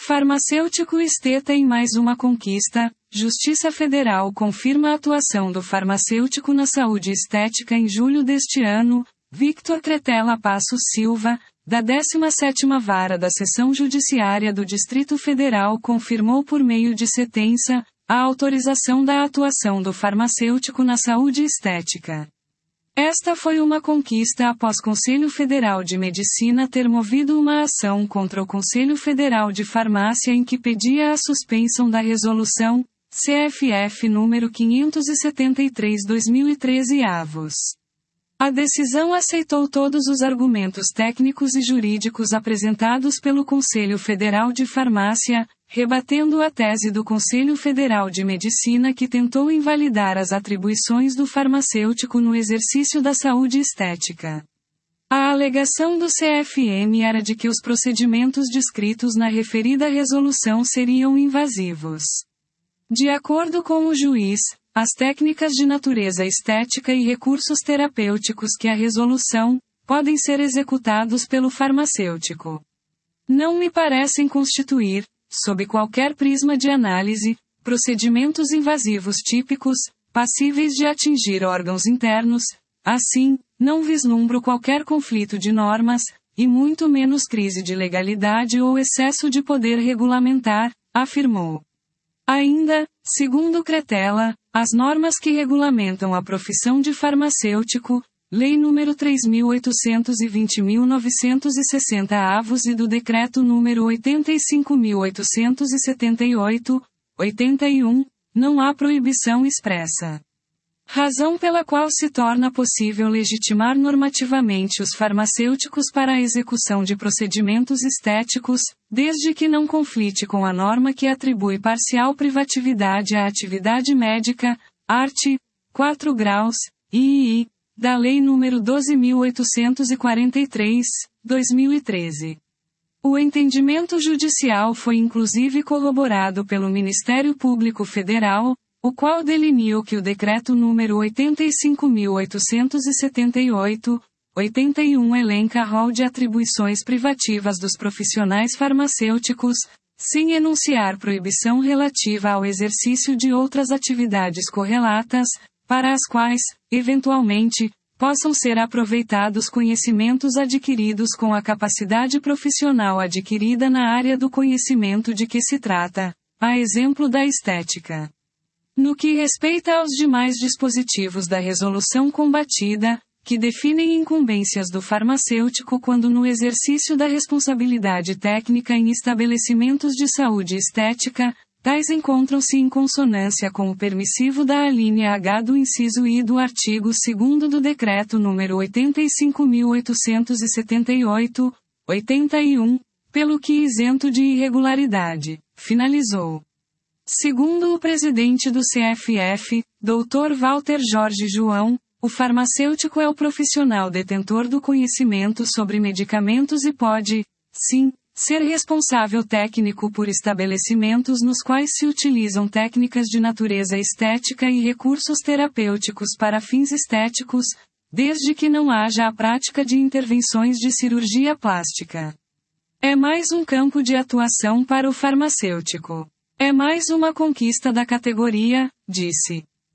Farmacêutico esteta em mais uma conquista. Justiça Federal confirma a atuação do farmacêutico na saúde estética em julho deste ano. Victor Cretella Passos Silva, da 17ª Vara da Seção Judiciária do Distrito Federal, confirmou por meio de sentença a autorização da atuação do farmacêutico na saúde estética. Esta foi uma conquista após Conselho Federal de Medicina ter movido uma ação contra o Conselho Federal de Farmácia em que pedia a suspensão da resolução CFF número 573/2013 avos. A decisão aceitou todos os argumentos técnicos e jurídicos apresentados pelo Conselho Federal de Farmácia, rebatendo a tese do Conselho Federal de Medicina que tentou invalidar as atribuições do farmacêutico no exercício da saúde estética. A alegação do CFM era de que os procedimentos descritos na referida resolução seriam invasivos. De acordo com o juiz, as técnicas de natureza estética e recursos terapêuticos que a resolução podem ser executados pelo farmacêutico não me parecem constituir, sob qualquer prisma de análise, procedimentos invasivos típicos, passíveis de atingir órgãos internos. Assim, não vislumbro qualquer conflito de normas, e muito menos crise de legalidade ou excesso de poder regulamentar, afirmou. Ainda, segundo Cretella, as normas que regulamentam a profissão de farmacêutico, Lei nº 3.820.960 avos e do Decreto nº 85.878, 81, não há proibição expressa. Razão pela qual se torna possível legitimar normativamente os farmacêuticos para a execução de procedimentos estéticos, desde que não conflite com a norma que atribui parcial privatividade à atividade médica, art. 4 graus, III, da Lei nº 12.843, 2013. O entendimento judicial foi inclusive corroborado pelo Ministério Público Federal, o qual delineou que o Decreto número 85.878, 81 elenca rol de atribuições privativas dos profissionais farmacêuticos, sem enunciar proibição relativa ao exercício de outras atividades correlatas, para as quais, eventualmente, possam ser aproveitados conhecimentos adquiridos com a capacidade profissional adquirida na área do conhecimento de que se trata, a exemplo da estética. No que respeita aos demais dispositivos da resolução combatida, que definem incumbências do farmacêutico quando no exercício da responsabilidade técnica em estabelecimentos de saúde estética, tais encontram-se em consonância com o permissivo da alínea H do inciso I do artigo 2º do Decreto nº 85.878, 81, pelo que isento de irregularidade, finalizou. Segundo o presidente do CFF, Dr. Walter Jorge João, o farmacêutico é o profissional detentor do conhecimento sobre medicamentos e pode, sim, ser responsável técnico por estabelecimentos nos quais se utilizam técnicas de natureza estética e recursos terapêuticos para fins estéticos, desde que não haja a prática de intervenções de cirurgia plástica. É mais um campo de atuação para o farmacêutico. É mais uma conquista da categoria, disse.